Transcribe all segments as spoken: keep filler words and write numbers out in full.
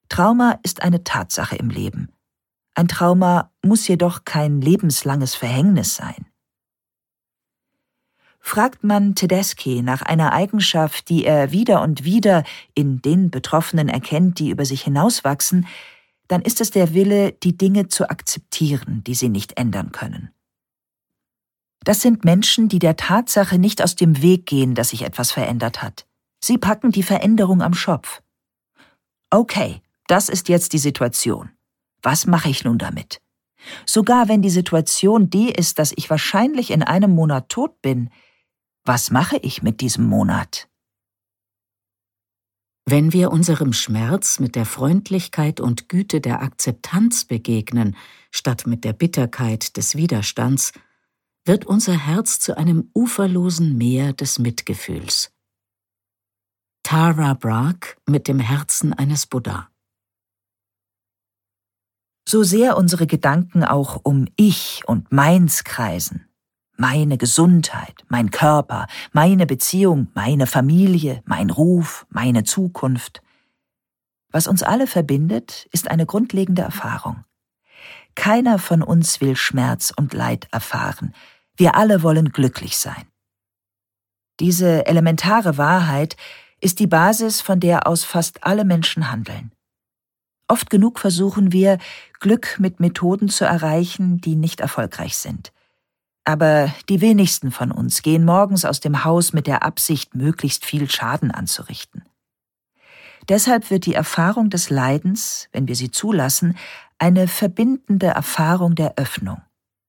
Trauma ist eine Tatsache im Leben. Ein Trauma muss jedoch kein lebenslanges Verhängnis sein. Fragt man Tedeschi nach einer Eigenschaft, die er wieder und wieder in den Betroffenen erkennt, die über sich hinauswachsen, dann ist es der Wille, die Dinge zu akzeptieren, die sie nicht ändern können. Das sind Menschen, die der Tatsache nicht aus dem Weg gehen, dass sich etwas verändert hat. Sie packen die Veränderung am Schopf. Okay, das ist jetzt die Situation. Was mache ich nun damit? Sogar wenn die Situation die ist, dass ich wahrscheinlich in einem Monat tot bin, was mache ich mit diesem Monat? Wenn wir unserem Schmerz mit der Freundlichkeit und Güte der Akzeptanz begegnen, statt mit der Bitterkeit des Widerstands, wird unser Herz zu einem uferlosen Meer des Mitgefühls. Tara Brach mit dem Herzen eines Buddha. So sehr unsere Gedanken auch um Ich und Meins kreisen, meine Gesundheit, mein Körper, meine Beziehung, meine Familie, mein Ruf, meine Zukunft. Was uns alle verbindet, ist eine grundlegende Erfahrung. Keiner von uns will Schmerz und Leid erfahren. Wir alle wollen glücklich sein. Diese elementare Wahrheit ist die Basis, von der aus fast alle Menschen handeln. Oft genug versuchen wir, Glück mit Methoden zu erreichen, die nicht erfolgreich sind. Aber die wenigsten von uns gehen morgens aus dem Haus mit der Absicht, möglichst viel Schaden anzurichten. Deshalb wird die Erfahrung des Leidens, wenn wir sie zulassen, eine verbindende Erfahrung der Öffnung.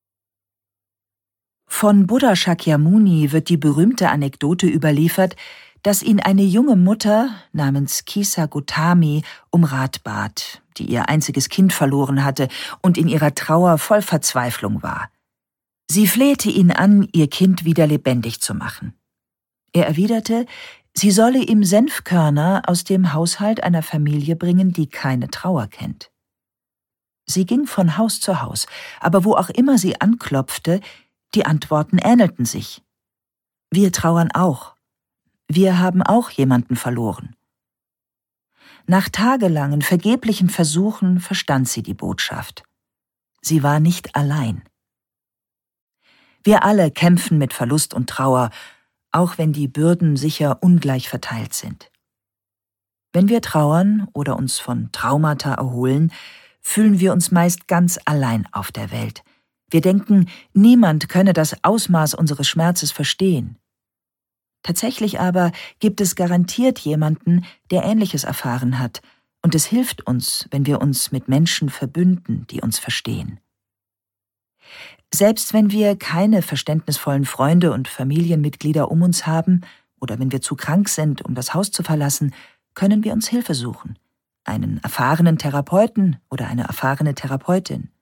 Von Buddha Shakyamuni wird die berühmte Anekdote überliefert, dass ihn eine junge Mutter namens Kisa Gotami um Rat bat, die ihr einziges Kind verloren hatte und in ihrer Trauer voll Verzweiflung war. Sie flehte ihn an, ihr Kind wieder lebendig zu machen. Er erwiderte, sie solle ihm Senfkörner aus dem Haushalt einer Familie bringen, die keine Trauer kennt. Sie ging von Haus zu Haus, aber wo auch immer sie anklopfte, die Antworten ähnelten sich. Wir trauern auch. Wir haben auch jemanden verloren. Nach tagelangen, vergeblichen Versuchen verstand sie die Botschaft. Sie war nicht allein. Wir alle kämpfen mit Verlust und Trauer, auch wenn die Bürden sicher ungleich verteilt sind. Wenn wir trauern oder uns von Traumata erholen, fühlen wir uns meist ganz allein auf der Welt. Wir denken, niemand könne das Ausmaß unseres Schmerzes verstehen. Tatsächlich aber gibt es garantiert jemanden, der Ähnliches erfahren hat, und es hilft uns, wenn wir uns mit Menschen verbünden, die uns verstehen. Selbst wenn wir keine verständnisvollen Freunde und Familienmitglieder um uns haben oder wenn wir zu krank sind, um das Haus zu verlassen, können wir uns Hilfe suchen, einen erfahrenen Therapeuten oder eine erfahrene Therapeutin.